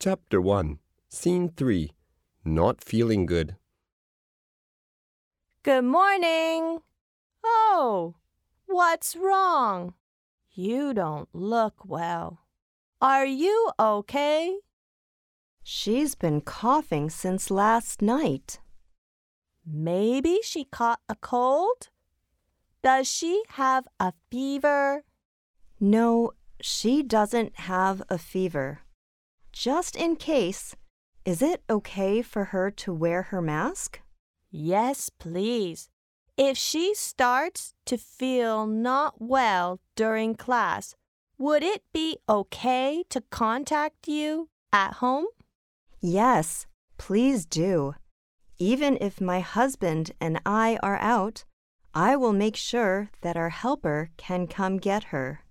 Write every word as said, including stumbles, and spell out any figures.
Chapter one, Scene three, Not Feeling Good. Good morning. Oh, what's wrong? You don't look well. Are you okay? She's been coughing since last night. Maybe she caught a cold? Does she have a fever? No, she doesn't have a fever. Just in case, is it okay for her to wear her mask? Yes, please. If she starts to feel not well during class, would it be okay to contact you at home? Yes, please do. Even if my husband and I are out, I will make sure that our helper can come get her.